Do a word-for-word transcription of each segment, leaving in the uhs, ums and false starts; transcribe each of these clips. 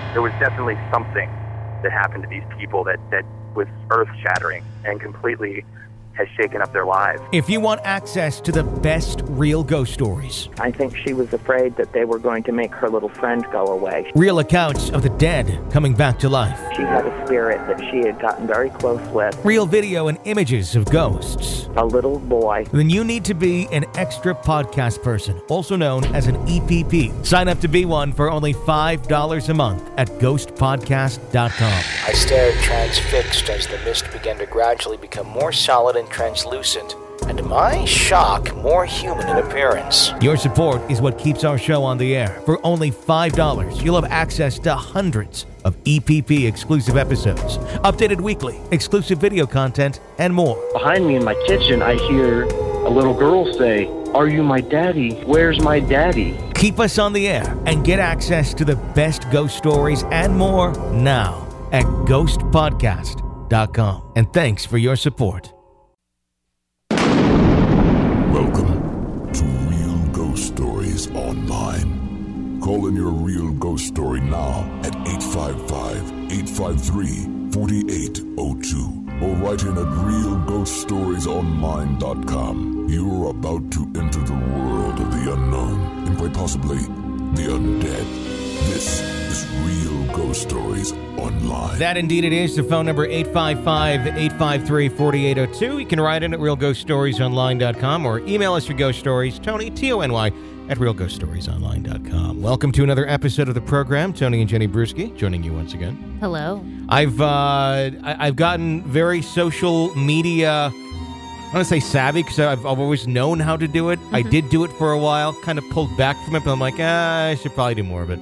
there was definitely something that happened to these people that, that was earth-shattering and completely has shaken up their lives. If you want access to the best real ghost stories, I think she was afraid that they were going to make her little friend go away. real accounts of the dead coming back to life, She had a spirit that she had gotten very close with, real video and images of ghosts, a little boy. then you need to be an extra podcast person, also known as an E P P. Sign up to be one for only five dollars a month at ghost podcast dot com. I stared transfixed as the mist began to gradually become more solid and translucent, and to my shock, more human in appearance. Your support is what keeps our show on the air. For only five dollars, you'll have access to hundreds of E P P exclusive episodes, updated weekly, exclusive video content, and more. Behind me in my kitchen, I hear a little girl say, "Are you my daddy? Where's my daddy?" Keep us on the air and get access to the best ghost stories and more now at ghost podcast dot com. And thanks for your support. Welcome to Real Ghost Stories Online. Call in your real ghost story now at eight five five, eight five three, four eight zero two or write in at real ghost stories online dot com. You are about to enter the world of the unknown and quite possibly the undead. This is Real Ghost Stories Online. That indeed it is. The phone number eight five five, eight five three, four eight zero two. You can write in at real ghost stories online dot com or email us your ghost stories, Tony, T O N Y, at real ghost stories online dot com. Welcome to another episode of the program. Tony and Jenny Brewski joining you once again. Hello. I've uh, I, I've gotten very social media, I don't want to say savvy, because I've, I've always known how to do it. Mm-hmm. I did do it for a while, kind of pulled back from it, but I'm like, ah, I should probably do more of it.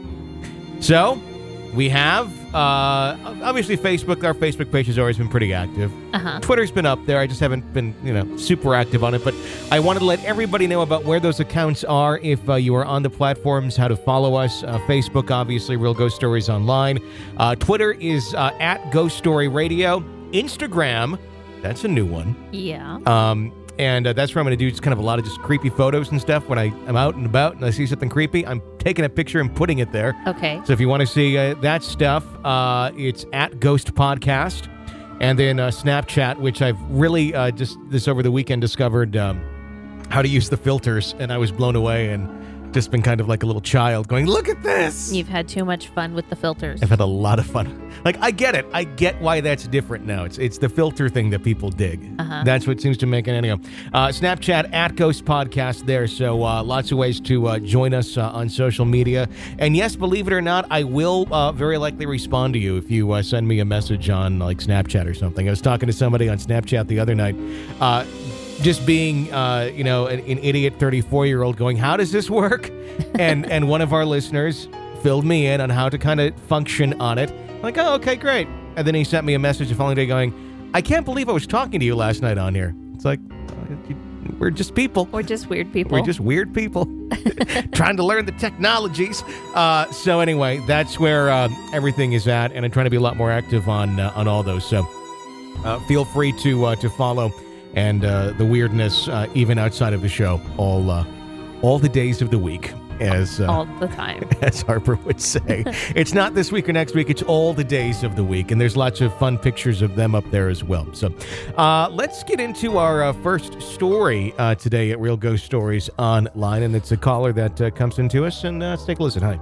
So, we have, uh, obviously Facebook, our Facebook page has always been pretty active. Uh-huh. Twitter's been up there, I just haven't been, you know, super active on it, but I wanted to let everybody know about where those accounts are if uh, you are on the platforms, how to follow us. Uh, Facebook, obviously, Real Ghost Stories Online. Uh, Twitter is uh, at Ghost Story Radio. Instagram, that's a new one. Yeah. Um, and uh, that's where I'm going to do just kind of a lot of just creepy photos and stuff. When I am out and about and I see something creepy, I'm taking a picture and putting it there. Okay. So if you want to see uh, that stuff, uh, it's at Ghost Podcast. And then uh, Snapchat, which I've really uh, just this over the weekend discovered um, how to use the filters. And I was blown away and just been kind of like a little child going, look at this. You've had too much fun with the filters. I've had a lot of fun. Like, I get it. I get why that's different now. It's it's the filter thing that people dig. Uh-huh. That's what seems to make it anyhow. Uh, Snapchat, at Ghost Podcast there. So uh, lots of ways to uh, join us uh, on social media. And yes, believe it or not, I will uh, very likely respond to you if you uh, send me a message on like Snapchat or something. I was talking to somebody on Snapchat the other night. Uh, just being, uh, you know, an, an idiot thirty-four-year-old going, how does this work? and and one of our listeners filled me in on how to kind of function on it. I'm like, oh, okay, great. And then he sent me a message the following day going, I can't believe I was talking to you last night on here. It's like, uh, we're just people. We're just weird people. We're just weird people trying to learn the technologies. Uh, so anyway, that's where uh, everything is at, and I'm trying to be a lot more active on uh, on all those. So uh, feel free to uh, to follow and uh, the weirdness uh, even outside of the show all uh, all the days of the week. As, uh, all the time. As Harper would say. It's not this week or next week. It's all the days of the week. And there's lots of fun pictures of them up there as well. So uh, let's get into our uh, first story uh, today at Real Ghost Stories Online. And it's a caller that uh, comes into us. And uh, let's take a listen. Hi.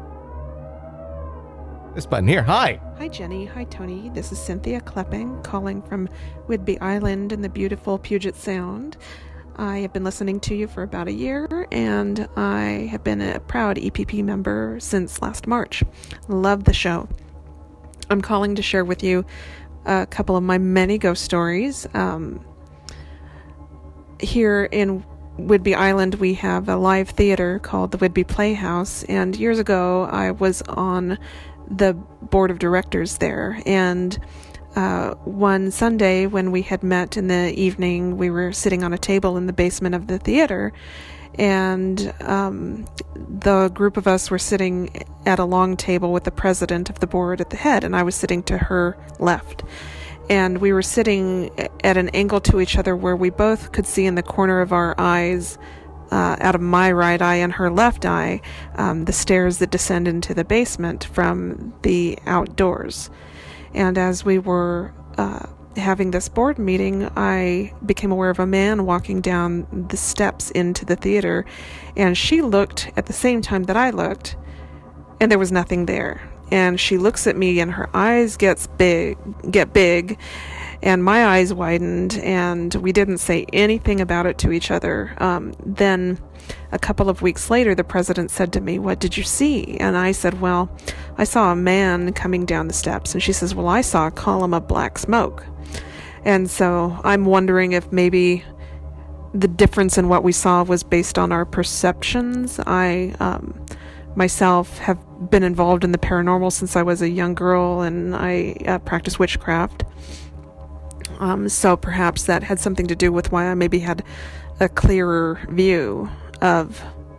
This button here. Hi. Hi, Jenny. Hi, Tony. This is Cynthia Klepping calling from Whidbey Island in the beautiful Puget Sound. I have been listening to you for about a year, and I have been a proud E P P member since last March. Love the show. I'm calling to share with you a couple of my many ghost stories. Um, here in Whidbey Island, we have a live theater called the Whidbey Playhouse, and years ago, I was on the board of directors there, and Uh, one Sunday when we had met in the evening, we were sitting on a table in the basement of the theater, and um, the group of us were sitting at a long table with the president of the board at the head, and I was sitting to her left. And we were sitting at an angle to each other where we both could see in the corner of our eyes uh, out of my right eye and her left eye, um, the stairs that descend into the basement from the outdoors. And as we were uh, having this board meeting, I became aware of a man walking down the steps into the theater, and she looked at the same time that I looked, and there was nothing there. And she looks at me, and her eyes gets big, get big, and my eyes widened, and we didn't say anything about it to each other. Um, then a couple of weeks later, the president said to me, "What did you see?" And I said, "Well, I saw a man coming down the steps." And she says, "Well, I saw a column of black smoke." And so I'm wondering if maybe the difference in what we saw was based on our perceptions. I um, myself have been involved in the paranormal since I was a young girl, and I uh, practice witchcraft. Um, so perhaps that had something to do with why I maybe had a clearer view of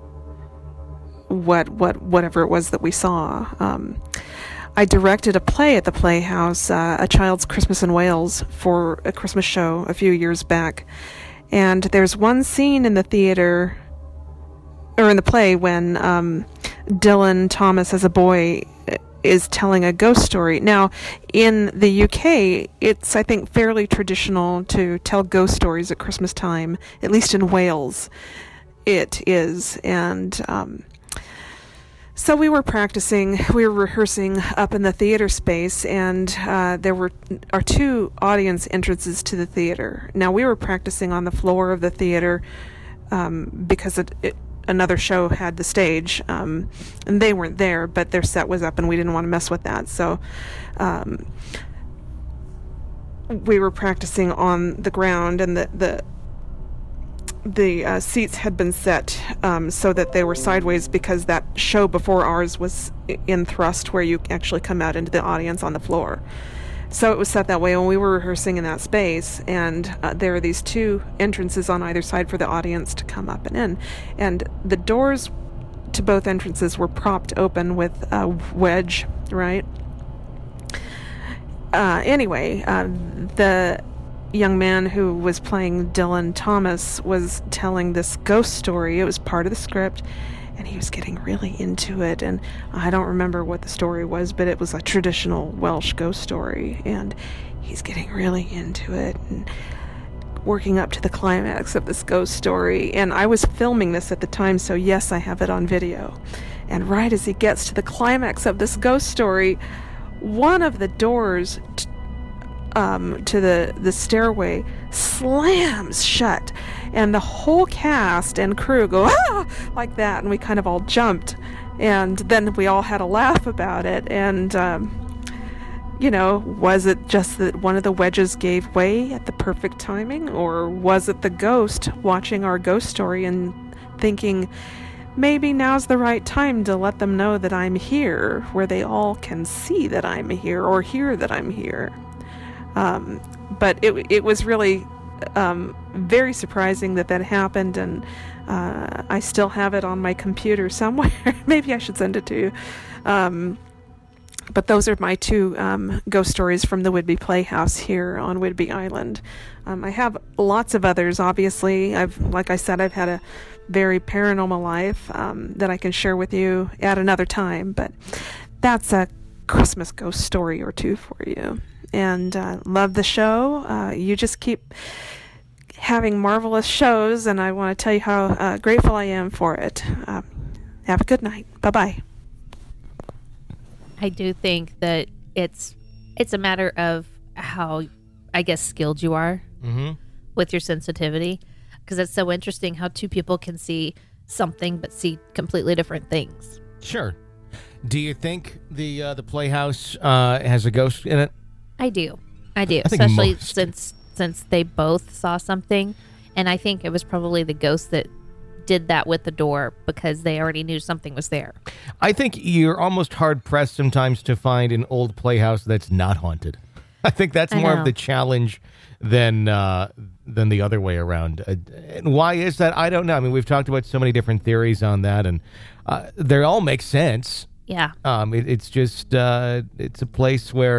what what whatever it was that we saw. Um, I directed a play at the Playhouse, uh, A Child's Christmas in Wales, for a Christmas show a few years back. And there's one scene in the theater, or in the play, when um, Dylan Thomas, as a boy, is telling a ghost story. Now, in the U K, it's, I think, fairly traditional to tell ghost stories at Christmas time, at least in Wales it is. And um, so we were practicing, we were rehearsing up in the theater space, and uh, there were our two audience entrances to the theater. Now, we were practicing on the floor of the theater um, because it, it another show had the stage, um, and they weren't there, but their set was up, and we didn't want to mess with that. So um, we were practicing on the ground, and the the, the uh, seats had been set um, so that they were sideways, because that show before ours was in thrust, where you actually come out into the audience on the floor. So it was set that way when we were rehearsing in that space, and uh, there are these two entrances on either side for the audience to come up and in. And the doors to both entrances were propped open with a wedge, right? Uh, anyway, uh, the young man who was playing Dylan Thomas was telling this ghost story. It was part of the script, and he was getting really into it, and I don't remember what the story was, but it was a traditional Welsh ghost story, and he's getting really into it and working up to the climax of this ghost story. And I was filming this at the time, so yes, I have it on video. And right as he gets to the climax of this ghost story, one of the doors t- um, to the, the stairway slams shut, and the whole cast and crew go, "Ah!" like that, and we kind of all jumped, and then we all had a laugh about it. And um, you know, was it just that one of the wedges gave way at the perfect timing, or was it the ghost watching our ghost story and thinking, maybe now's the right time to let them know that I'm here, where they all can see that I'm here or hear that I'm here? Um, but it it was really um, very surprising that that happened, and uh, I still have it on my computer somewhere. Maybe I should send it to you. Um, but those are my two um, ghost stories from the Whidbey Playhouse here on Whidbey Island. Um, I have lots of others, obviously. I've, like I said, I've had a very paranormal life um, that I can share with you at another time, but that's a Christmas ghost story or two for you. And uh, love the show. Uh, you just keep having marvelous shows, and I want to tell you how uh, grateful I am for it. Uh, have a good night. Bye-bye. I do think that it's it's a matter of how, I guess, skilled you are Mm-hmm. with your sensitivity, because it's so interesting how two people can see something but see completely different things. Sure. Do you think the uh, the Playhouse uh, has a ghost in it? I do. I do. I think Especially most. since since they both saw something. And I think it was probably the ghost that did that with the door, because they already knew something was there. I think you're almost hard-pressed sometimes to find an old playhouse that's not haunted. I think that's I more know. of the challenge than uh, than the other way around. Uh, and why is that? I don't know. I mean, we've talked about so many different theories on that, and uh, they all make sense. Yeah. Um, it, it's just uh, it's a place where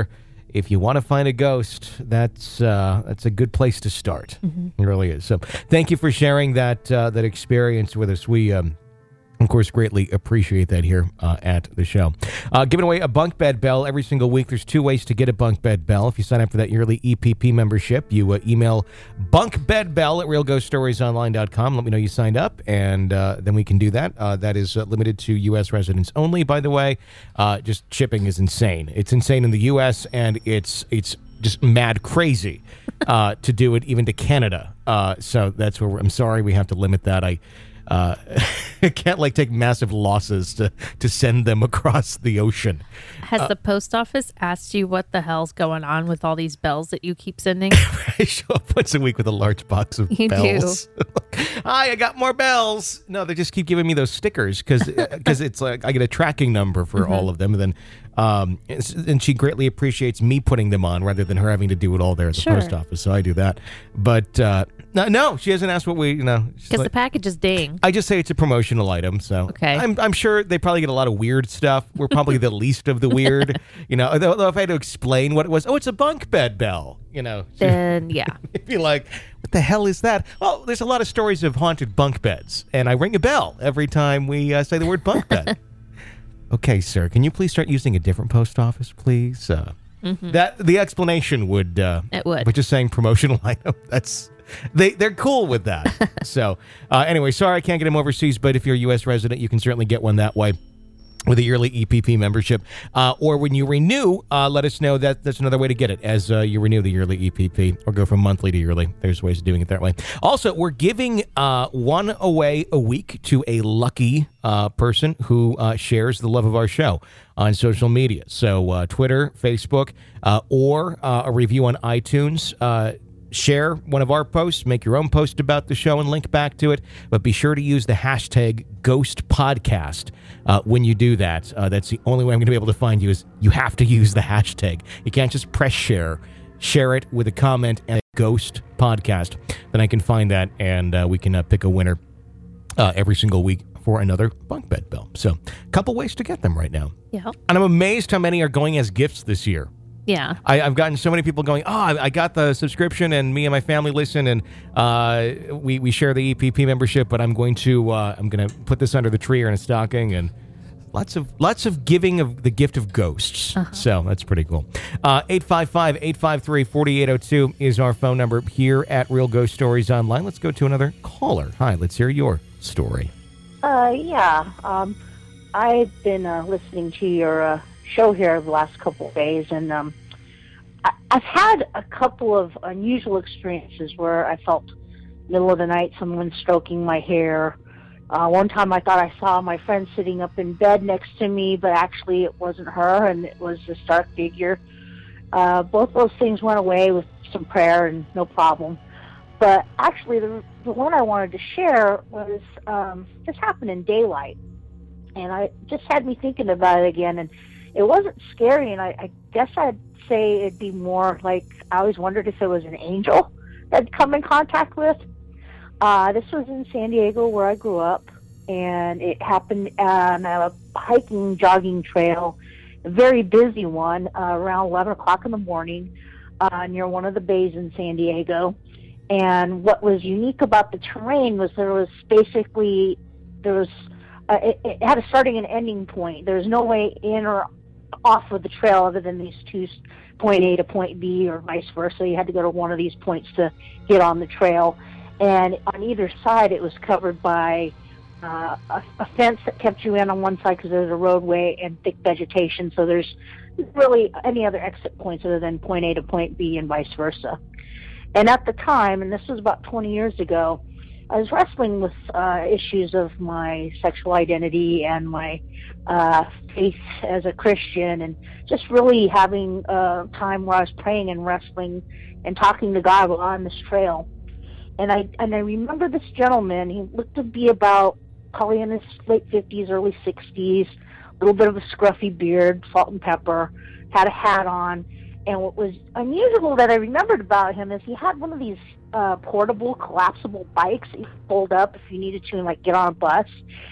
if you want to find a ghost, that's uh, that's a good place to start. Mm-hmm. It really is. So thank you for sharing that uh, that experience with us. We, um, of course, greatly appreciate that here uh, at the show. Uh, giving away a bunk bed bell every single week. There's two ways to get a bunk bed bell. If you sign up for that yearly E P P membership, you uh, email bunkbedbell at real ghost stories online dot com. Let me know you signed up, and uh, then we can do that. Uh, that is uh, limited to U S residents only, by the way. Uh, just shipping is insane. It's insane in the U S, and it's it's just mad crazy uh, to do it even to Canada. Uh, so that's where we're, I'm sorry we have to limit that. I Uh, can't like take massive losses to, to send them across the ocean. Has uh, the post office asked you what the hell's going on with all these bells that you keep sending? I show up once a week with a large box of you bells. Hi, I got more bells. No, they just keep giving me those stickers because because it's like I get a tracking number for mm-hmm. all of them, and then um and she greatly appreciates me putting them on rather than her having to do it all there at the sure. post office. So I do that, but uh, no, no, she hasn't asked what we you know because like, the package is ding. I just say it's a promotional item, so okay. I'm I'm sure they probably get a lot of weird stuff. We're probably the least of the weird, you know. Though if I had to explain what it was, oh, it's a bunk bed bell, you know. Then yeah, it'd be like, what the hell is that? Well, there's a lot of stories of haunted bunk beds, and I ring a bell every time we uh, say the word bunk bed. Okay, sir, can you please start using a different post office, please? Uh, mm-hmm. That the explanation would uh, it would, but just saying promotional item. That's they they're cool with that. So uh, anyway, sorry I can't get them overseas, but if you're a U S resident, you can certainly get one that way with a yearly E P P membership. Uh, or when you renew, uh, let us know that that's another way to get it as uh, you renew the yearly E P P or go from monthly to yearly. There's ways of doing it that way. Also, we're giving uh, one away a week to a lucky uh, person who uh, shares the love of our show on social media. So uh, Twitter, Facebook, uh, or uh, a review on iTunes. Uh, Share one of our posts, make your own post about the show and link back to it. But be sure to use the hashtag Ghost Podcast uh, when you do that. Uh, that's the only way I'm going to be able to find you is you have to use the hashtag. You can't just press share. Share it with a comment and a Ghost Podcast. Then I can find that and uh, we can uh, pick a winner uh, every single week for another bunk bed bell. So a couple ways to get them right now. Yeah. And I'm amazed how many are going as gifts this year. Yeah, I, I've gotten so many people going, oh, I, I got the subscription and me and my family listen and uh, we, we share the E P P membership, but I'm going to uh, I'm going to put this under the tree or in a stocking and lots of lots of giving of the gift of ghosts. Uh-huh. So that's pretty cool. Uh, eight five five, eight five three, four eight zero two is our phone number here at Real Ghost Stories Online. Let's go to another caller. Hi, let's hear your story. Uh, yeah, um, I've been uh, listening to your uh, show here the last couple of days, and um, I, I've had a couple of unusual experiences where I felt middle of the night someone stroking my hair. Uh, one time I thought I saw my friend sitting up in bed next to me, but actually it wasn't her, and it was this dark figure. Uh, both those things went away with some prayer and no problem. But actually the, the one I wanted to share was um, this happened in daylight, and I just had me thinking about it again, and it wasn't scary, and I, I guess I'd say it'd be more like I always wondered if it was an angel that I'd come in contact with. Uh, this was in San Diego where I grew up, and it happened on a hiking, jogging trail, a very busy one, uh, around eleven o'clock in the morning uh, near one of the bays in San Diego. And what was unique about the terrain was there was basically, there was, uh, it, it had a starting and ending point. There was no way in or off of the trail other than these two, point A to point B or vice versa. You had to go to one of these points to get on the trail. And on either side, it was covered by uh, a, a fence that kept you in on one side because there's a roadway and thick vegetation. So there's really any other exit points other than point A to point B and vice versa. And at the time, and this was about twenty years ago, I was wrestling with uh, issues of my sexual identity and my uh, faith as a Christian, and just really having a time where I was praying and wrestling and talking to God while on this trail. And I and I remember this gentleman. He looked to be about probably in his late fifties, early sixties, a little bit of a scruffy beard, salt and pepper, had a hat on. And what was unusual that I remembered about him is he had one of these uh, portable, collapsible bikes that you could fold up if you needed to and, like, get on a bus.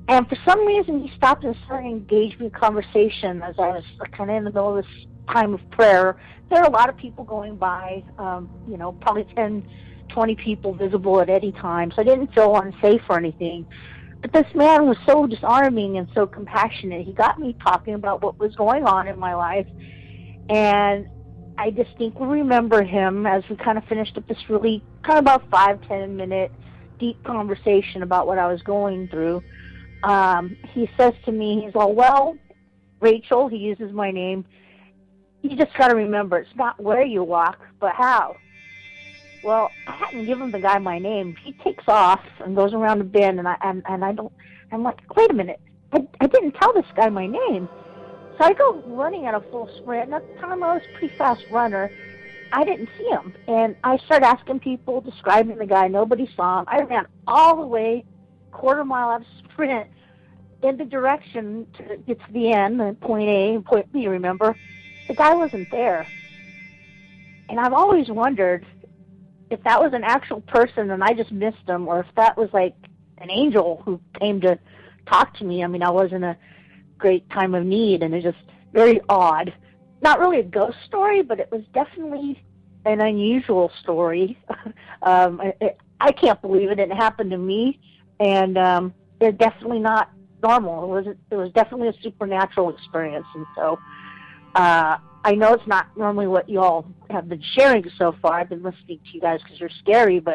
And for some reason, he stopped and started to engage me in conversation as I was kind of in the middle of this time of prayer. There are a lot of people going by, um, you know, probably ten, twenty people visible at any time, so I didn't feel unsafe or anything. But this man was so disarming and so compassionate. He got me talking about what was going on in my life, and I distinctly remember him as we kind of finished up this really kind of about five, ten minute deep conversation about what I was going through. Um, he says to me, he's all, well, Rachel, he uses my name, you just got to remember, it's not where you walk, but how. Well, I hadn't given the guy my name. He takes off and goes around the bend, and I and, and I don't. I'm like, wait a minute, I, I didn't tell this guy my name. So I go running at a full sprint, and at the time I was a pretty fast runner. I didn't see him, and I started asking people, describing the guy. Nobody saw him. I ran all the way, quarter mile out of sprint, in the direction to get to the end, the point A and point B. Remember, the guy wasn't there, and I've always wondered if that was an actual person and I just missed him, or if that was like an angel who came to talk to me. I mean, I was in a great time of need, and it's just very odd. Not really a ghost story, but it was definitely an unusual story. um, it, I can't believe it. It happened to me, and um, it's definitely not normal. It was it was definitely a supernatural experience, and so uh, I know it's not normally what you all have been sharing so far. I've been listening to you guys because you're scary, but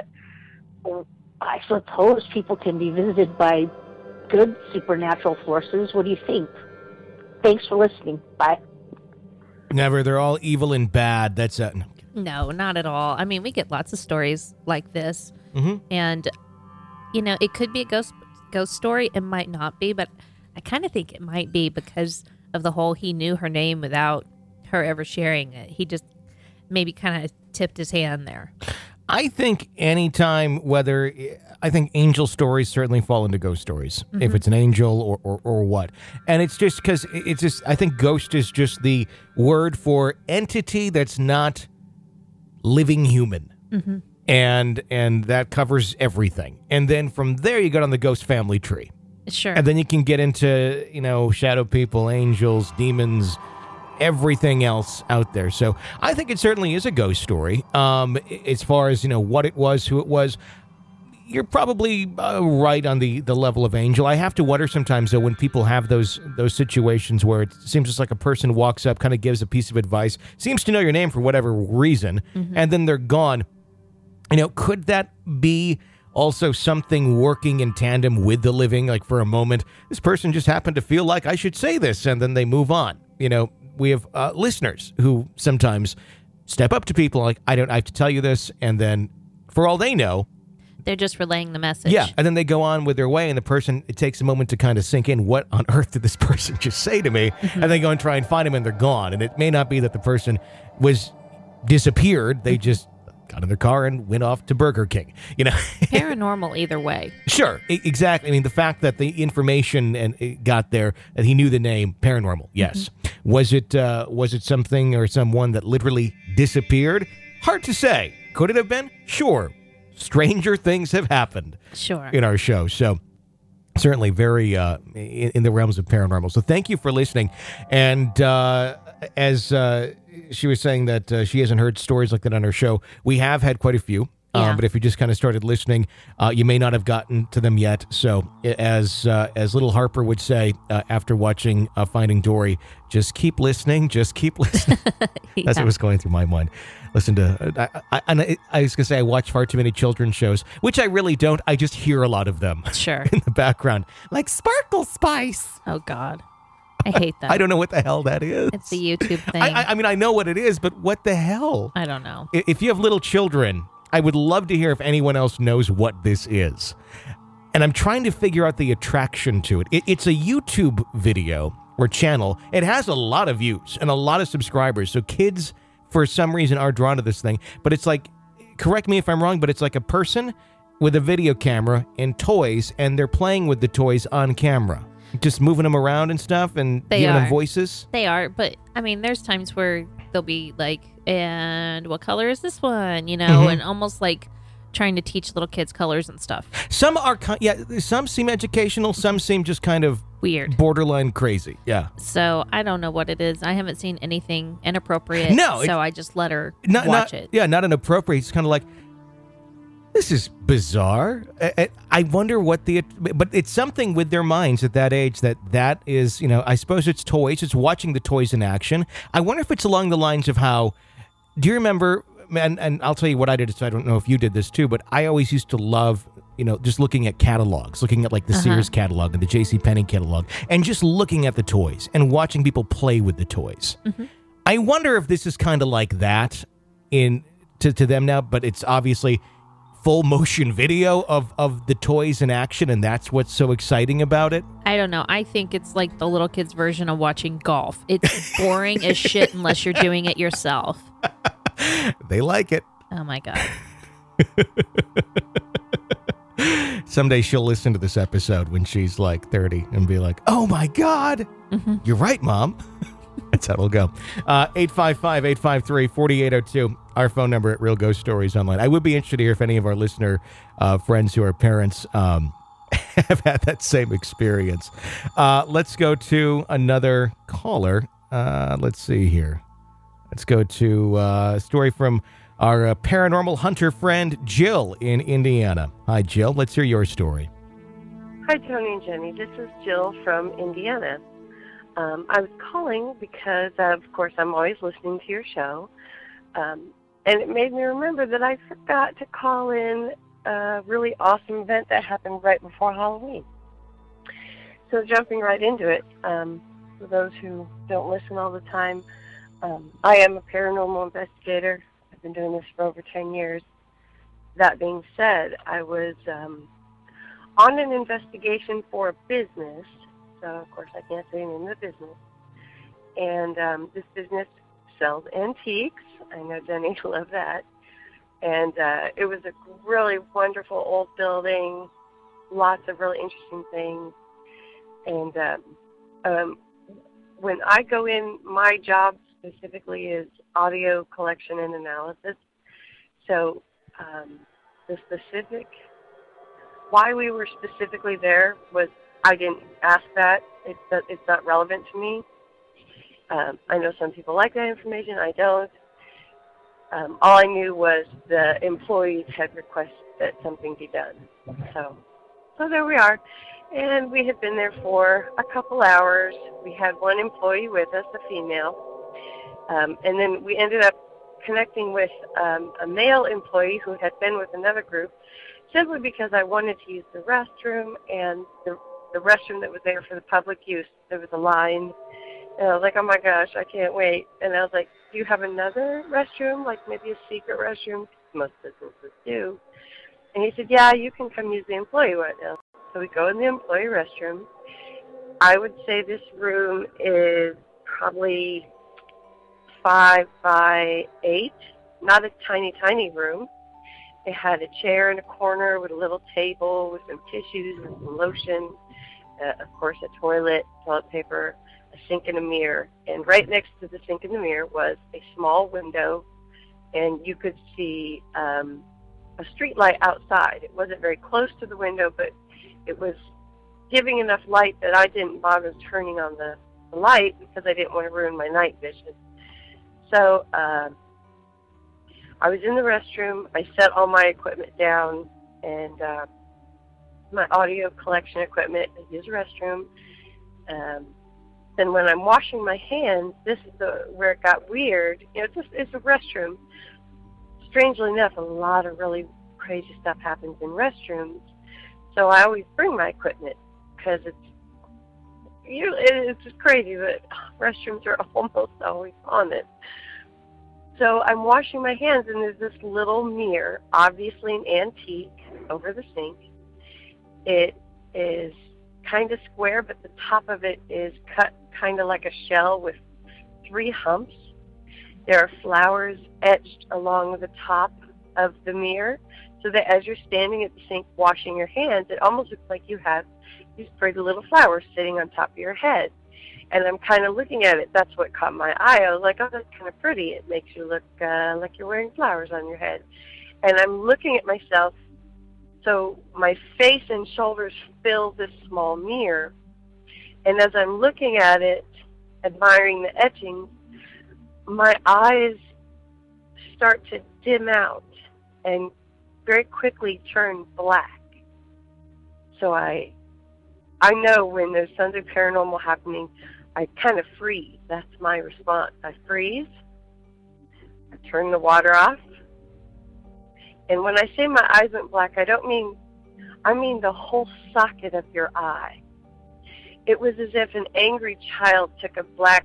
I suppose people can be visited by good supernatural forces. What do you think? Thanks for listening. Bye. Never. They're all evil and bad. That's it. No, not at all. I mean, we get lots of stories like this, mm-hmm. and you know, it could be a ghost ghost story. It might not be, but I kind of think it might be because of the whole he knew her name without her ever sharing it. He just maybe kind of tipped his hand there. I think anytime, whether I think angel stories certainly fall into ghost stories, mm-hmm. if it's an angel or, or, or what. And it's just because it's just, I think ghost is just the word for entity that's not living human. Mm-hmm. And, and that covers everything. And then from there, you go on the ghost family tree. Sure. And then you can get into, you know, shadow people, angels, demons, everything else out there. So I think it certainly is a ghost story. Um, as far as, you know, what it was, who it was, you're probably uh, right on the, the level of angel. I have to wonder sometimes, though, when people have those those situations where it seems just like a person walks up, kind of gives a piece of advice, seems to know your name for whatever reason, mm-hmm. and then they're gone. You know, could that be also something working in tandem with the living? Like for a moment, this person just happened to feel like I should say this, and then they move on. You know, we have uh, listeners who sometimes step up to people like, I don't I have to tell you this, and then for all they know, they're just relaying the message. Yeah, and then they go on with their way, and the person, it takes a moment to kind of sink in, what on earth did this person just say to me? Mm-hmm. And they go and try and find him, and they're gone. And it may not be that the person was disappeared. They just got in their car and went off to Burger King. You know, paranormal either way. Sure, I- exactly. I mean, the fact that the information and it got there, that he knew the name, paranormal. Yes. Mm-hmm. Was it uh, was it something or someone that literally disappeared? Hard to say. Could it have been? Sure. Stranger things have happened. Sure. In our show. So certainly very uh, in, in the realms of paranormal. So thank you for listening. And uh, as uh, she was saying that uh, she hasn't heard stories like that on her show, we have had quite a few. Yeah. Um, but if you just kind of started listening, uh, you may not have gotten to them yet. So as uh, as little Harper would say uh, after watching uh, Finding Dory, just keep listening, just keep listening. Yeah. That's what was going through my mind. Listen to, I, I, I, I was going to say I watch far too many children's shows, which I really don't. I just hear a lot of them. Sure. In the background. Like Sparkle Spice. Oh, God. I hate that. I don't know what the hell that is. It's a YouTube thing. I, I, I mean, I know what it is, but what the hell? I don't know. If you have little children, I would love to hear if anyone else knows what this is. And I'm trying to figure out the attraction to it. it. It's a YouTube video or channel. It has a lot of views and a lot of subscribers. So kids, for some reason, are drawn to this thing. But it's like, correct me if I'm wrong, but it's like a person with a video camera and toys, and they're playing with the toys on camera. Just moving them around and stuff and they giving are. them voices. They are. But, I mean, there's times where they'll be like, and what color is this one? You know, Mm-hmm. and almost like trying to teach little kids colors and stuff. Some are, ki- yeah, some seem educational, some seem just kind of weird, borderline crazy. Yeah. So I don't know what it is. I haven't seen anything inappropriate. No, so I just let her not, watch not, it. Yeah, not inappropriate. It's kind of like, this is bizarre. I, I wonder what the, but it's something with their minds at that age that that is, you know, I suppose it's toys. It's watching the toys in action. I wonder if it's along the lines of how, do you remember, and, and I'll tell you what I did, so I don't know if you did this too, but I always used to love, you know, just looking at catalogs, looking at like the uh-huh. Sears catalog and the JCPenney catalog, and just looking at the toys and watching people play with the toys. Mm-hmm. I wonder if this is kind of like that in to, to them now, but it's obviously full motion video of, of the toys in action, and that's what's so exciting about it. I don't know. I think it's like the little kids' version of watching golf. It's boring as shit unless you're doing it yourself. They like it. Oh, my God. Someday she'll listen to this episode when she's like thirty and be like, oh, my God. Mm-hmm. You're right, Mom. That's how it'll go. Uh, eight five five, eight five three, four eight zero two, our phone number at Real Ghost Stories Online. I would be interested to hear if any of our listener uh, friends who are parents um, have had that same experience. Uh, let's go to another caller. Uh, let's see here. Let's go to uh, a story from our uh, paranormal hunter friend, Jill in Indiana. Hi, Jill. Let's hear your story. Hi, Tony and Jenny. This is Jill from Indiana. Um, I was calling because, uh, of course, I'm always listening to your show, um, and it made me remember that I forgot to call in a really awesome event that happened right before Halloween. So jumping right into it, um, for those who don't listen all the time, um, I am a paranormal investigator. I've been doing this for over ten years. That being said, I was um, on an investigation for a business. So, of course, I can't say the name of the business. And um, this business sells antiques. I know Jenny loved that. And uh, it was a really wonderful old building, lots of really interesting things. And um, um, when I go in, my job specifically is audio collection and analysis. So um, the specific, why we were specifically there was, I didn't ask that. It's, it's not relevant to me. Um, I know some people like that information. I don't. Um, all I knew was the employees had requested that something be done. So, so there we are. And we had been there for a couple hours. We had one employee with us, a female. Um, and then we ended up connecting with um, a male employee who had been with another group, simply because I wanted to use the restroom, and the the restroom that was there for the public use, there was a line, and I was like, oh my gosh, I can't wait. And I was like, do you have another restroom, like maybe a secret restroom? Most businesses do. And he said, yeah, you can come use the employee right now. So we go in the employee restroom. I would say this room is probably five by eight, not a tiny, tiny room. It had a chair in a corner with a little table with some tissues and some lotion. Uh, of course, a toilet, toilet paper, a sink and a mirror. And right next to the sink and the mirror was a small window, and you could see um, a street light outside. It wasn't very close to the window, but it was giving enough light that I didn't bother turning on the, the light because I didn't want to ruin my night vision. So uh, I was in the restroom. I set all my equipment down, and uh, my audio collection equipment, I use the restroom. Um, then when I'm washing my hands, this is the, where it got weird. You know, it's, just, it's a restroom. Strangely enough, a lot of really crazy stuff happens in restrooms. So I always bring my equipment because it's, you know, it's just crazy, but restrooms are almost always on it. So I'm washing my hands, and there's this little mirror, obviously an antique, over the sink. It is kind of square, but the top of it is cut kind of like a shell with three humps. There are flowers etched along the top of the mirror, so that as you're standing at the sink washing your hands, it almost looks like you have these pretty little flowers sitting on top of your head. And I'm kind of looking at it. That's what caught my eye. I was like, oh, that's kind of pretty. It makes you look uh, like you're wearing flowers on your head. And I'm looking at myself, so my face and shoulders fill this small mirror. And as I'm looking at it, admiring the etchings, my eyes start to dim out and very quickly turn black. So I I know when there's something paranormal happening, I kind of freeze. That's my response. I freeze. I turn the water off. And when I say my eyes went black, I don't mean, I mean the whole socket of your eye. It was as if an angry child took a black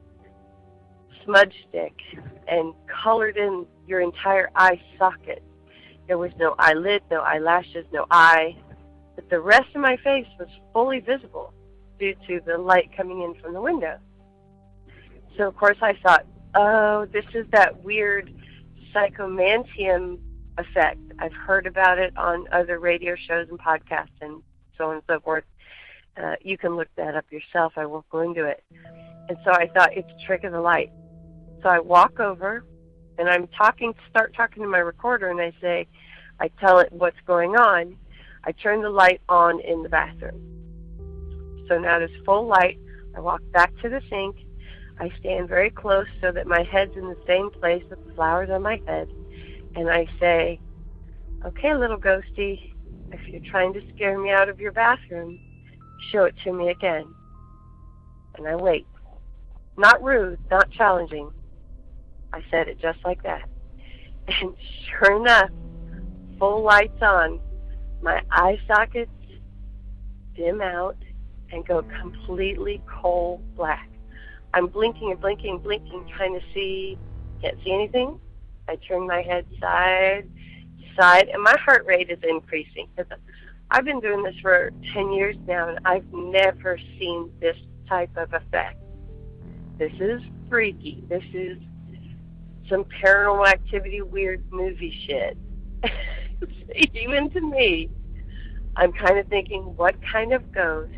smudge stick and colored in your entire eye socket. There was no eyelid, no eyelashes, no eye. But the rest of my face was fully visible due to the light coming in from the window. So, of course, I thought, oh, this is that weird psychomantium effect. I've heard about it on other radio shows and podcasts and so on and so forth. Uh, you can look that up yourself. I won't go into it. And so I thought, it's a trick of the light. So I walk over, and I'm talking, start talking to my recorder, and I say, I tell it what's going on. I turn the light on in the bathroom. So now there's full light. I walk back to the sink. I stand very close so that my head's in the same place with the flowers on my head. And I say, okay, little ghosty, if you're trying to scare me out of your bathroom, show it to me again. And I wait. Not rude, not challenging. I said it just like that. And sure enough, full lights on. My eye sockets dim out and go completely coal black. I'm blinking and blinking and blinking, trying to see, can't see anything. I turn my head side to side, and my heart rate is increasing. Because I've been doing this for ten years now, and I've never seen this type of effect. This is freaky. This is some paranormal activity, weird movie shit. Even to me, I'm kind of thinking, what kind of ghost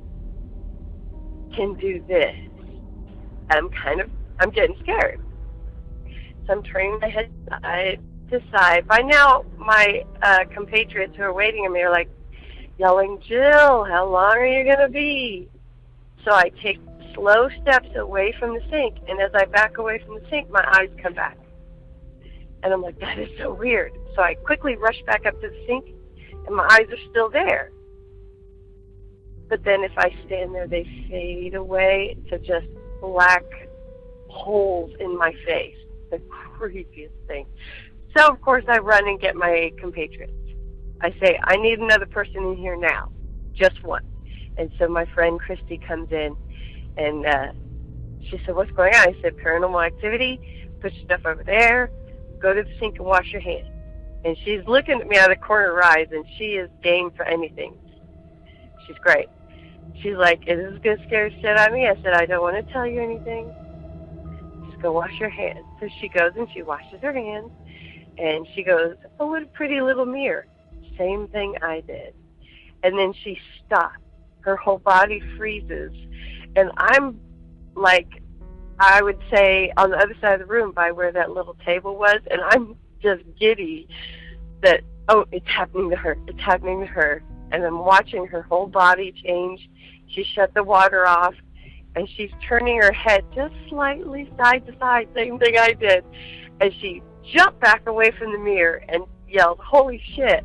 can do this? I'm kind of, I'm getting scared. So I'm turning my head side to side. By now, my uh, compatriots who are waiting on me are like yelling, Jill, how long are you going to be? So I take slow steps away from the sink, and as I back away from the sink, my eyes come back. And I'm like, that is so weird. So I quickly rush back up to the sink, and my eyes are still there. But then if I stand there, they fade away to just black holes in my face. The creepiest thing. So, of course, I run and get my compatriots. I say, I need another person in here now. Just one. And so my friend Christy comes in, and uh, she said, what's going on? I said, paranormal activity. Put your stuff over there. Go to the sink and wash your hands. And she's looking at me out of the corner of her eyes, and she is game for anything. She's great. She's like, is this going to scare shit out of me? I said, I don't want to tell you anything. Just go wash your hands. So she goes and she washes her hands, and she goes, oh, what a pretty little mirror. Same thing I did. And then she stops. Her whole body freezes. And I'm like, I would say on the other side of the room by where that little table was, and I'm just giddy that, oh, it's happening to her. It's happening to her. And I'm watching her whole body change. She shut the water off, and she's turning her head just slightly side to side, same thing I did. And she jumped back away from the mirror and yelled, holy shit.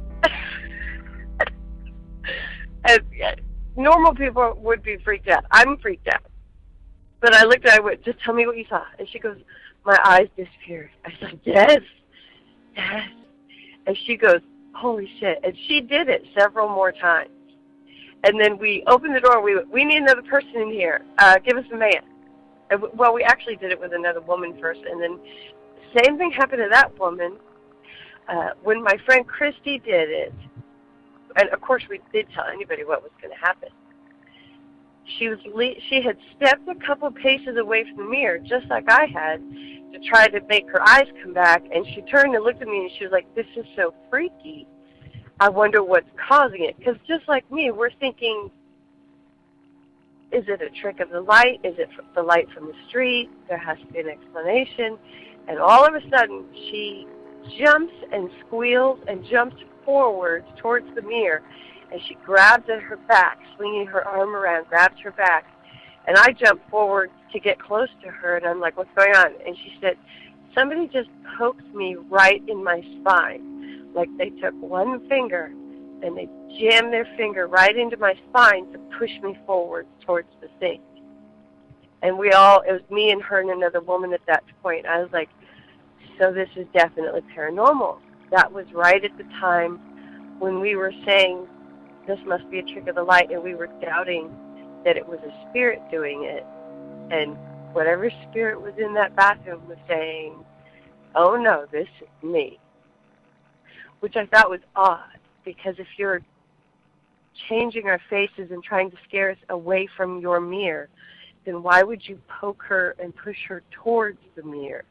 And normal people would be freaked out. I'm freaked out. But I looked at her, I went, just tell me what you saw. And she goes, my eyes disappeared. I said, yes, yes. And she goes, holy shit. And she did it several more times. And then we opened the door. We went, we need another person in here. Uh, give us a man. And w- well, we actually did it with another woman first. And then same thing happened to that woman. Uh, when my friend Christy did it, and of course we did tell anybody what was going to happen. She was le- she had stepped a couple paces away from the mirror, just like I had, to try to make her eyes come back. And she turned and looked at me, and she was like, this is so freaky. I wonder what's causing it. Because just like me, we're thinking, is it a trick of the light? Is it the light from the street? There has to be an explanation. And all of a sudden, she jumps and squeals and jumps forwards towards the mirror, and she grabs at her back, swinging her arm around, grabs her back, and I jump forward to get close to her, and I'm like, what's going on? And she said, somebody just poked me right in my spine. Like they took one finger and they jammed their finger right into my spine to push me forward towards the sink. And we all, it was me and her and another woman at that point. I was like, so this is definitely paranormal. That was right at the time when we were saying this must be a trick of the light, and we were doubting that it was a spirit doing it. And whatever spirit was in that bathroom was saying, oh no, this is me. Which I thought was odd, because if you're changing our faces and trying to scare us away from your mirror, then why would you poke her and push her towards the mirror?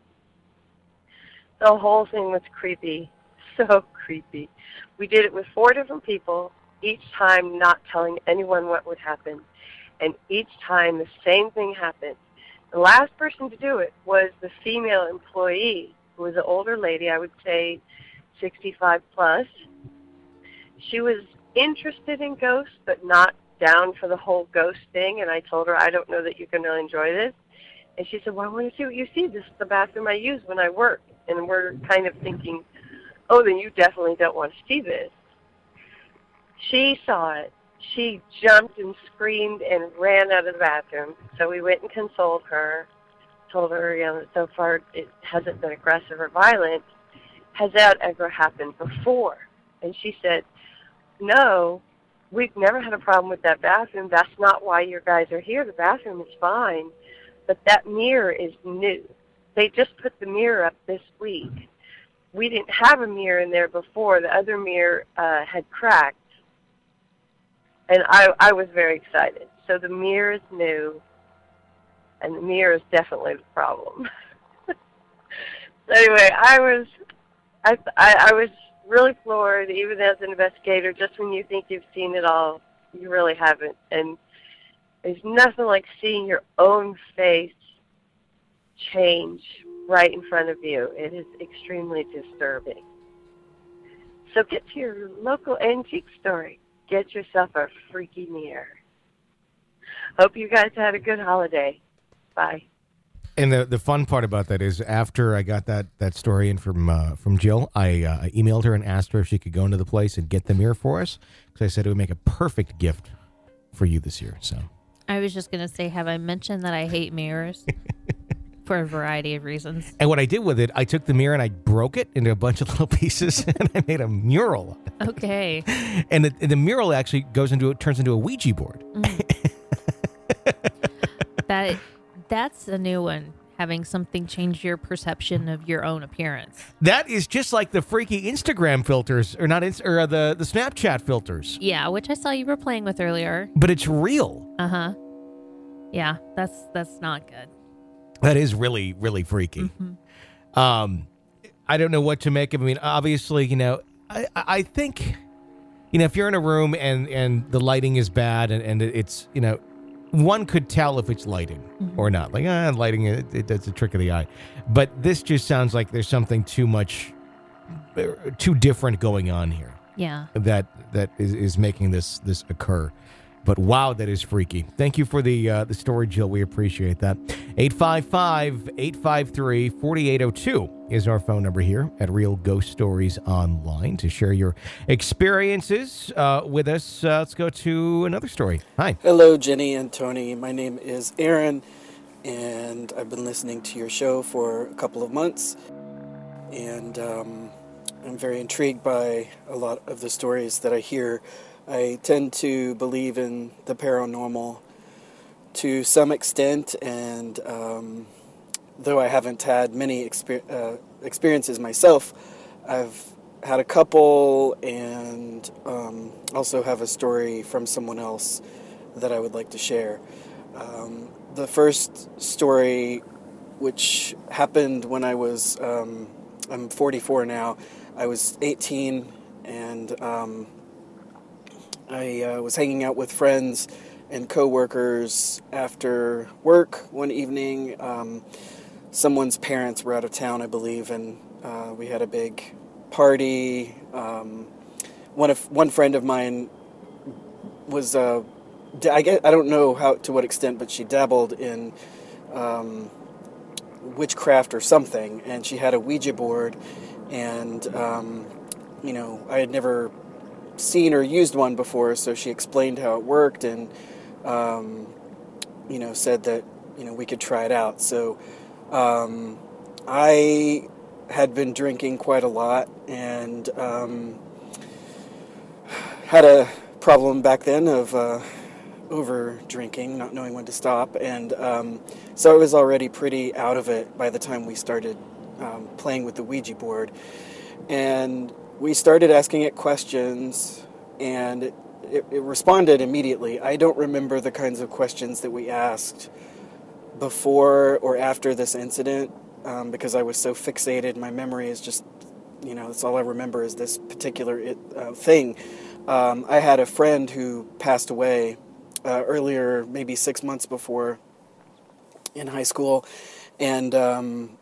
The whole thing was creepy, so creepy. We did it with four different people, each time not telling anyone what would happen. And each time the same thing happened. The last person to do it was the female employee, who was an older lady, I would say sixty-five plus. She was interested in ghosts, but not down for the whole ghost thing. And I told her, I don't know that you're going to enjoy this. And she said, well, I want to see what you see. This is the bathroom I use when I work. And we're kind of thinking, oh, then you definitely don't want to see this. She saw it. She jumped and screamed and ran out of the bathroom. So we went and consoled her, told her, you know, so far it hasn't been aggressive or violent. Has that ever happened before? And she said, no, we've never had a problem with that bathroom. That's not why your guys are here. The bathroom is fine. But that mirror is new. They just put the mirror up this week. We didn't have a mirror in there before. The other mirror uh, had cracked. And I, I was very excited. So the mirror is new, and the mirror is definitely the problem. So anyway, I was, I, I, I was really floored, even as an investigator. Just when you think you've seen it all, you really haven't. And there's nothing like seeing your own face change right in front of you. It is extremely disturbing. So get to your local antique store. Get yourself a freaky mirror. Hope you guys had a good holiday. Bye. And the the fun part about that is after I got that, that story in from uh, from Jill, I, uh, I emailed her and asked her if she could go into the place and get the mirror for us, because I said it would make a perfect gift for you this year. So I was just going to say, have I mentioned that I hate mirrors? For a variety of reasons. And what I did with it, I took the mirror and I broke it into a bunch of little pieces, and I made a mural. Okay. And the, the mural actually goes into, it turns into a Ouija board. Mm. that that's a new one. Having something change your perception of your own appearance. That is just like the freaky Instagram filters, or not, or uh, the the Snapchat filters. Yeah, which I saw you were playing with earlier. But it's real. Uh huh. Yeah, that's that's not good. That is really, really freaky. Mm-hmm. Um, I don't know what to make of it. I mean, obviously, you know, I, I think, you know, if you're in a room and, and the lighting is bad and, and it's, you know, one could tell if it's lighting mm-hmm. or not. Like, ah, lighting, it, it, it's a trick of the eye. But this just sounds like there's something too much, too different going on here. Yeah. That that is, is making this this occur. But wow, that is freaky. Thank you for the uh, the story, Jill. We appreciate that. eight five five, eight five three, four eight zero two is our phone number here at Real Ghost Stories Online to share your experiences uh, with us. Uh, let's go to another story. Hi. Hello, Jenny and Tony. My name is Aaron, and I've been listening to your show for a couple of months. And um, I'm very intrigued by a lot of the stories that I hear. I tend to believe in the paranormal to some extent, and um, though I haven't had many exper- uh, experiences myself, I've had a couple, and um, also have a story from someone else that I would like to share. Um, the first story, which happened when I was, um, I'm forty-four now, I was eighteen, and um, I uh, was hanging out with friends and coworkers after work one evening. Um, someone's parents were out of town, I believe, and Uh, we had a big party. Um, one of one friend of mine was, uh, I guess, I don't know how to what extent, but she dabbled in um, witchcraft or something, and she had a Ouija board, and um, you know, I had never seen or used one before, so she explained how it worked, and um, you know, said that, you know, we could try it out. So um, I had been drinking quite a lot, and um, had a problem back then of uh, over drinking, not knowing when to stop, and um, so I was already pretty out of it by the time we started um, playing with the Ouija board. And we started asking it questions, and it, it, it responded immediately. I don't remember the kinds of questions that we asked before or after this incident, um, because I was so fixated. My memory is just, you know, that's all I remember is this particular it, uh, thing. Um, I had a friend who passed away uh, earlier, maybe six months before, in high school, and um,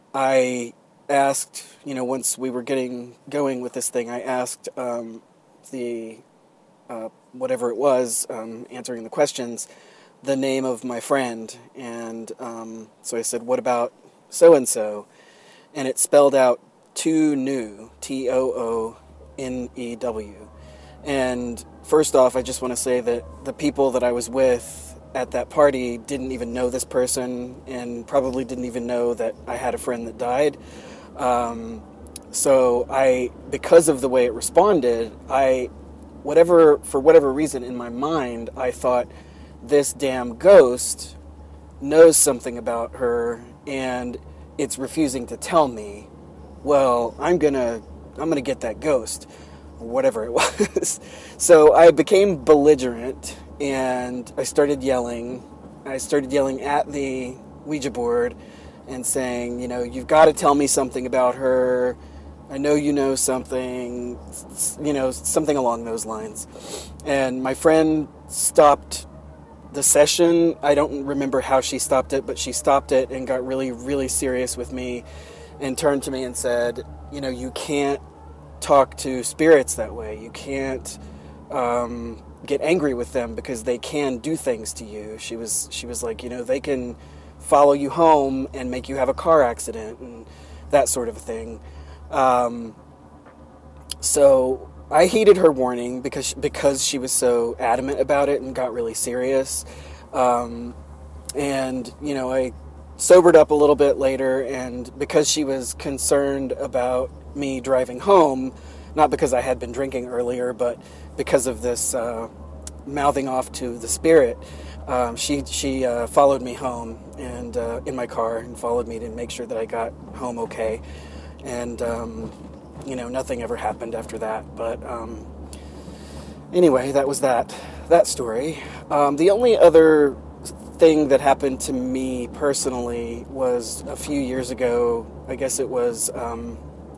I asked, you know, once we were getting going with this thing, I asked um, the, uh, whatever it was, um, answering the questions, the name of my friend, and um, so I said, what about so-and-so? And it spelled out Too New, T O O N E W. And first off, I just want to say that the people that I was with at that party didn't even know this person, and probably didn't even know that I had a friend that died. Um, so I, because of the way it responded, I, whatever, for whatever reason in my mind, I thought, this damn ghost knows something about her, and it's refusing to tell me. Well, I'm gonna, I'm gonna get that ghost, whatever it was. So I became belligerent, and I started yelling. I started yelling at the Ouija board and saying, you know, you've got to tell me something about her. I know you know something, you know, something along those lines. And my friend stopped the session. I don't remember how she stopped it, but she stopped it and got really, really serious with me and turned to me and said, you know, you can't talk to spirits that way. You can't um, get angry with them because they can do things to you. She was, she was like, you know, they can follow you home and make you have a car accident and that sort of thing. Um, so I heeded her warning because because she was so adamant about it and got really serious. Um, and, you know, I sobered up a little bit later, and because she was concerned about me driving home, not because I had been drinking earlier, but because of this uh, mouthing off to the spirit, um, she she uh, followed me home and uh, in my car and followed me to make sure that I got home okay. And um, you know, nothing ever happened after that. But um, anyway, that was that that story. Um, the only other thing that happened to me personally was a few years ago. I guess it was um,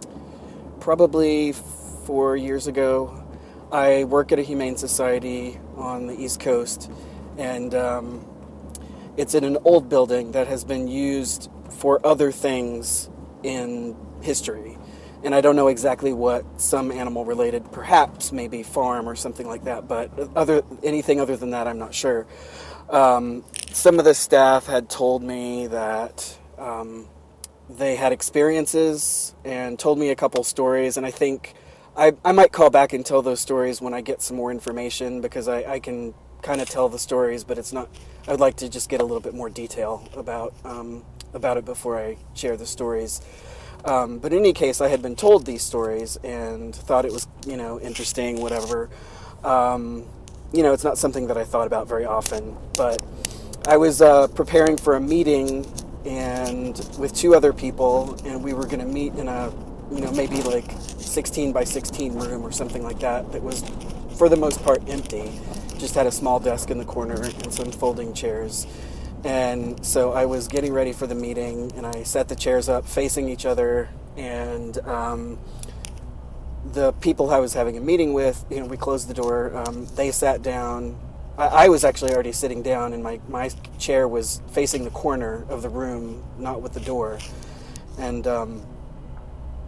probably four years ago. I work at a humane society on the East Coast, and um, it's in an old building that has been used for other things in history. And I don't know exactly what, some animal related, perhaps maybe farm or something like that, but other anything other than that, I'm not sure. Um, some of the staff had told me that um, they had experiences and told me a couple stories, and I think I, I might call back and tell those stories when I get some more information, because I, I can kind of tell the stories, but it's not, I would like to just get a little bit more detail about um, about it before I share the stories. Um, but in any case, I had been told these stories and thought it was, you know, interesting, whatever. Um, you know, it's not something that I thought about very often, but I was uh, preparing for a meeting and with two other people, and we were going to meet in a, you know, maybe like sixteen by sixteen room or something like that, that was for the most part empty. Just had a small desk in the corner and some folding chairs. And so I was getting ready for the meeting, and I set the chairs up facing each other, and um, the people I was having a meeting with, you know, we closed the door, um, they sat down. I, I was actually already sitting down, and my, my chair was facing the corner of the room, not with the door. And um,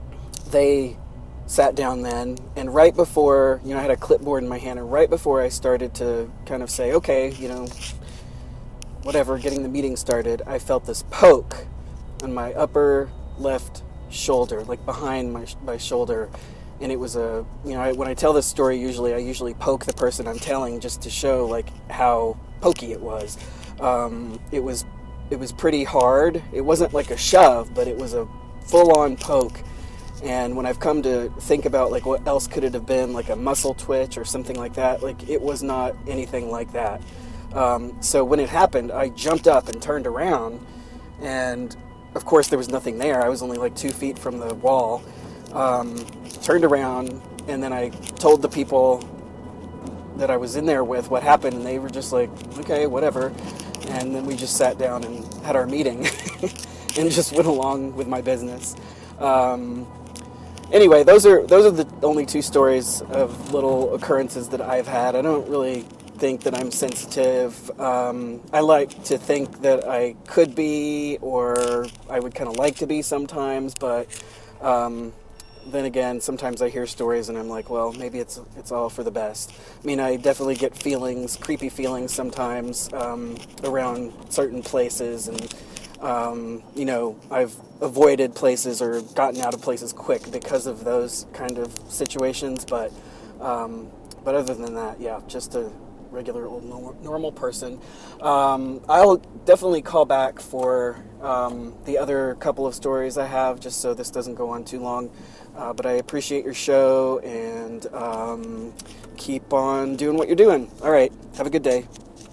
they sat down then, and right before, you know, I had a clipboard in my hand, and right before I started to kind of say, okay, you know, whatever, getting the meeting started, I felt this poke on my upper left shoulder, like behind my my shoulder, and it was a, you know, I, when I tell this story, usually I usually poke the person I'm telling just to show like how pokey it was. Um, it was it was pretty hard. It wasn't like a shove, but it was a full-on poke. And when I've come to think about like what else could it have been, like a muscle twitch or something like that, like it was not anything like that. Um, so when it happened, I jumped up and turned around, and of course there was nothing there. I was only like two feet from the wall. Um, turned around, and then I told the people that I was in there with what happened, and they were just like, okay, whatever. And then we just sat down and had our meeting and just went along with my business. Um, Anyway, those are those are the only two stories of little occurrences that I've had. I don't really think that I'm sensitive. Um, I like to think that I could be, or I would kind of like to be sometimes, but um, then again, sometimes I hear stories and I'm like, well, maybe it's it's all for the best. I mean, I definitely get feelings, creepy feelings sometimes um, around certain places, and Um, you know, I've avoided places or gotten out of places quick because of those kind of situations, but um, but other than that, yeah, just a regular old normal, normal person. Um, I'll definitely call back for um, the other couple of stories I have, just so this doesn't go on too long. Uh, but I appreciate your show, and um, keep on doing what you're doing. All right, have a good day.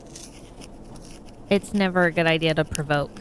It's never a good idea to provoke.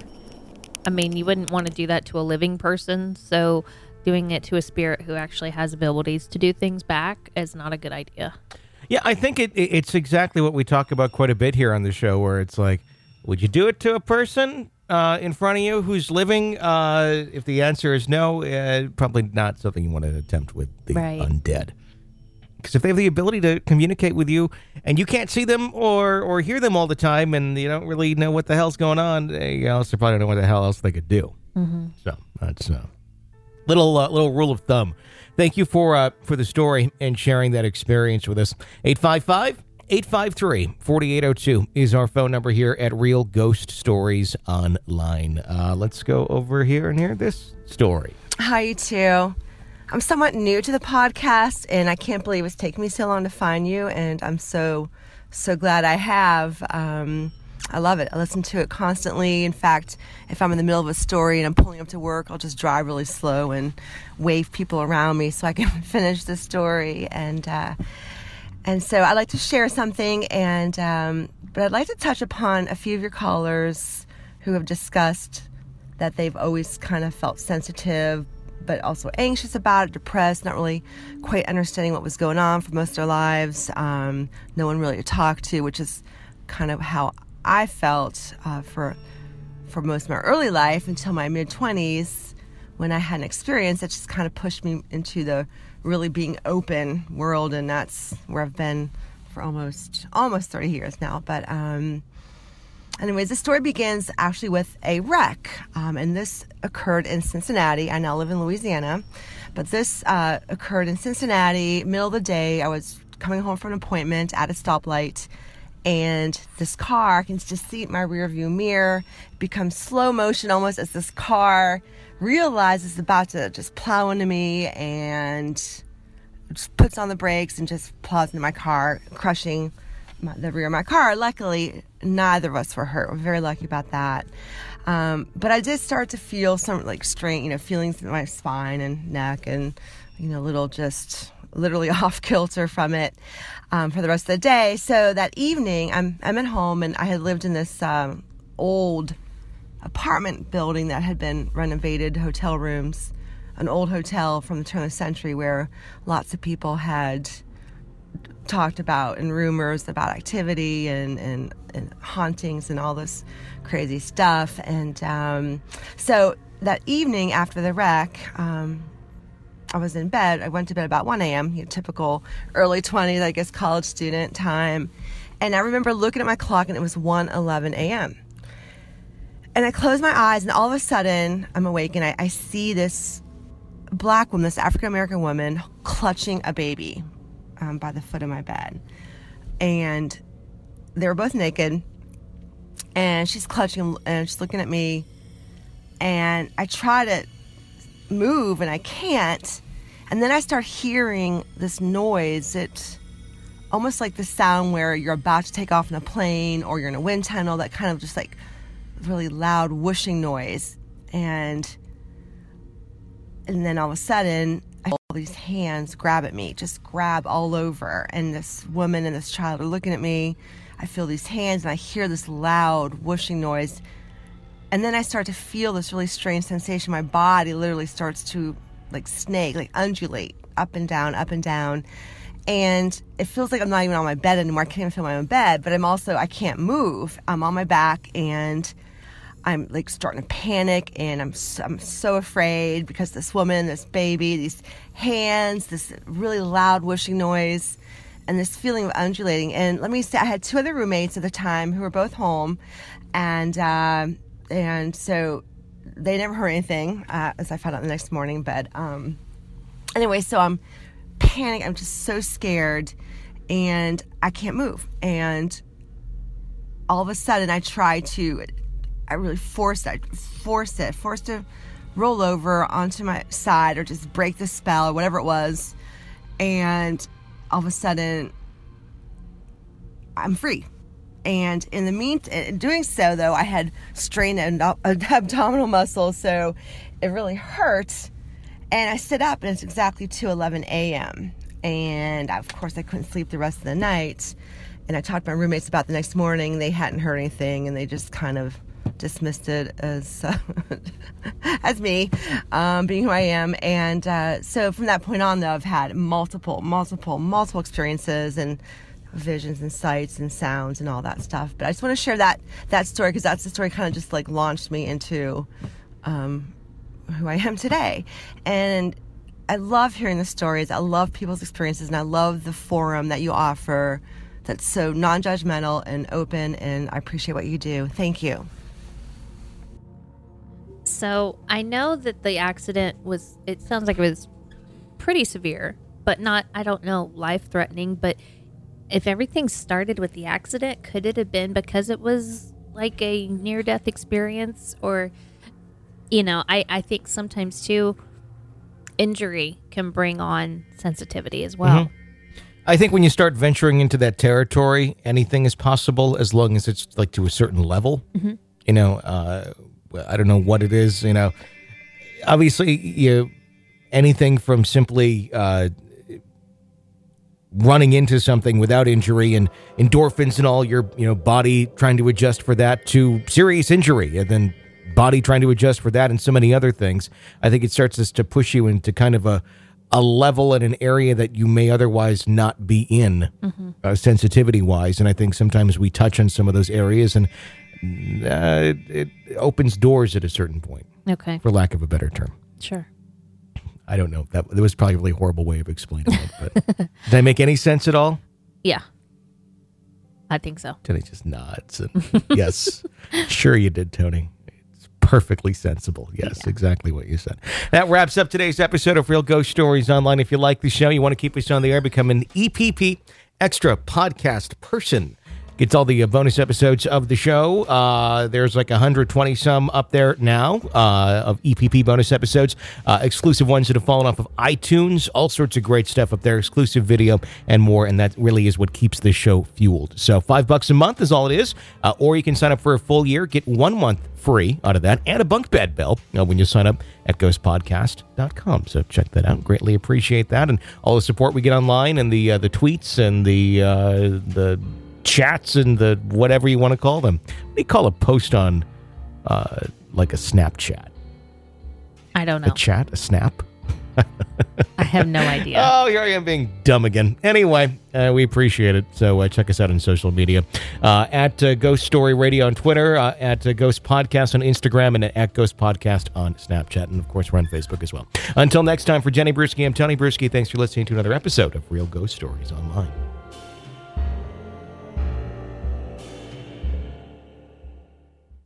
I mean, you wouldn't want to do that to a living person, so doing it to a spirit who actually has abilities to do things back is not a good idea. Yeah, I think it, it's exactly what we talk about quite a bit here on the show, where it's like, would you do it to a person uh, in front of you who's living? Uh, if the answer is no, uh, probably not something you want to attempt with the right. undead. Because if they have the ability to communicate with you and you can't see them or, or hear them all the time, and you don't really know what the hell's going on, you also probably don't know what the hell else they could do. Mm-hmm. So that's a little uh, little rule of thumb. Thank you for uh, for the story and sharing that experience with us. eight five five, eight five three, four eight zero two is our phone number here at Real Ghost Stories Online. Uh, let's go over here and hear this story. Hi, you two. I'm somewhat new to the podcast, and I can't believe it's taken me so long to find you, and I'm so, so glad I have. Um, I love it. I listen to it constantly. In fact, if I'm in the middle of a story and I'm pulling up to work, I'll just drive really slow and wave people around me so I can finish the story. And uh, and so I'd like to share something, and um, but I'd like to touch upon a few of your callers who have discussed that they've always kind of felt sensitive, but also anxious about it, depressed, not really quite understanding what was going on for most of their lives. Um, no one really to talk to, which is kind of how I felt uh, for for most of my early life until my mid-twenties, when I had an experience that just kind of pushed me into the really being open world, and that's where I've been for almost almost thirty years now. But um, anyways, the story begins actually with a wreck, um, and this occurred in Cincinnati. I now live in Louisiana, but this uh, occurred in Cincinnati, middle of the day. I was coming home from an appointment at a stoplight, and this car, I can just see it in my rear view mirror, becomes slow motion almost as this car realizes it's about to just plow into me, and just puts on the brakes and just plows into my car, crushing my, the rear of my car. Luckily, neither of us were hurt. We're very lucky about that. Um, but I did start to feel some like strain, you know, feelings in my spine and neck, and, you know, little just literally off kilter from it um, for the rest of the day. So that evening, I'm I'm at home, and I had lived in this um, old apartment building that had been renovated, hotel rooms, an old hotel from the turn of the century where lots of people had talked about and rumors about activity and, and, and hauntings and all this crazy stuff. And um, so that evening after the wreck, um, I was in bed. I went to bed about one a.m., you know, typical early twenties, I guess, college student time. And I remember looking at my clock, and it was one eleven a.m. And I closed my eyes, and all of a sudden, I'm awake, and I, I see this black woman, this African American woman, clutching a baby um, by the foot of my bed. And they were both naked. And she's clutching and she's looking at me. And I try to move and I can't. And then I start hearing this noise. It's almost like the sound where you're about to take off in a plane or you're in a wind tunnel, that kind of just like really loud whooshing noise. And and then all of a sudden, I feel all these hands grab at me, just grab all over. And this woman and this child are looking at me. I feel these hands and I hear this loud whooshing noise. And then I start to feel this really strange sensation. My body literally starts to like snake, like undulate up and down, up and down. And it feels like I'm not even on my bed anymore. I can't even feel my own bed, but I'm also, I can't move. I'm on my back and I'm like starting to panic, and I'm so, I'm so afraid because this woman, this baby, these hands, this really loud whooshing noise, and this feeling of undulating. And let me say, I had two other roommates at the time who were both home, and uh, and so they never heard anything, uh, as I found out the next morning. But um, anyway, so I'm panicked. I'm just so scared, and I can't move. And all of a sudden, I try to. I really forced it, force it, forced to roll over onto my side or just break the spell or whatever it was. And all of a sudden, I'm free. And in the meantime, doing so, though, I had strained an abdominal muscle, so it really hurt. And I stood up, and it's exactly two eleven a.m. And, of course, I couldn't sleep the rest of the night. And I talked to my roommates about the next morning. They hadn't heard anything, and they just kind of dismissed it as uh, as me, um, being who I am. And uh, so from that point on, though, I've had multiple, multiple, multiple experiences and visions and sights and sounds and all that stuff. But I just want to share that that story because that's the story kind of just like launched me into um, who I am today. And I love hearing the stories. I love people's experiences, and I love the forum that you offer that's so non-judgmental and open, and I appreciate what you do. Thank you. So I know that the accident was, it sounds like it was pretty severe, but not, I don't know, life-threatening. But if everything started with the accident, could it have been because it was like a near-death experience? Or, you know, I, I think sometimes, too, injury can bring on sensitivity as well. Mm-hmm. I think when you start venturing into that territory, anything is possible as long as it's like to a certain level. Mm-hmm. You know, uh, I don't know what it is, you know. Obviously, you anything from simply uh, running into something without injury and endorphins and all your, you know, body trying to adjust for that to serious injury and then body trying to adjust for that and so many other things. I think it starts to push you into kind of a a level in an area that you may otherwise not be in, mm-hmm. uh, sensitivity-wise. And I think sometimes we touch on some of those areas, and uh, it, it opens doors at a certain point. Okay. For lack of a better term. Sure. I don't know. That, that was probably a really horrible way of explaining it. But did I make any sense at all? Yeah. I think so. Tony just nods. And yes. Sure you did, Tony. Perfectly sensible. Yes, yeah. Exactly what you said. That wraps up today's episode of Real Ghost Stories Online. If you like the show, you want to keep us on the air, become an E P P Extra Podcast Person. Gets all the uh, bonus episodes of the show. Uh, there's like one hundred twenty some up there now uh, of E P P bonus episodes. Uh, exclusive ones that have fallen off of iTunes. All sorts of great stuff up there. Exclusive video and more. And that really is what keeps this show fueled. So five bucks a month is all it is. Uh, or you can sign up for a full year. Get one month free out of that and a bunk bed bill uh, when you sign up at ghost podcast dot com. So check that out. Greatly appreciate that. And all the support we get online and the uh, the tweets and the uh, the chats and the whatever you want to call them. What do you call a post on uh, like a Snapchat? I don't know. A chat? A snap? I have no idea. Oh, here I am being dumb again. Anyway, uh, we appreciate it. So uh, check us out on social media. Uh, at uh, Ghost Story Radio on Twitter, uh, at uh, Ghost Podcast on Instagram, and at Ghost Podcast on Snapchat. And, of course, we're on Facebook as well. Until next time, for Jenny Bruschi, I'm Tony Bruschi. Thanks for listening to another episode of Real Ghost Stories Online.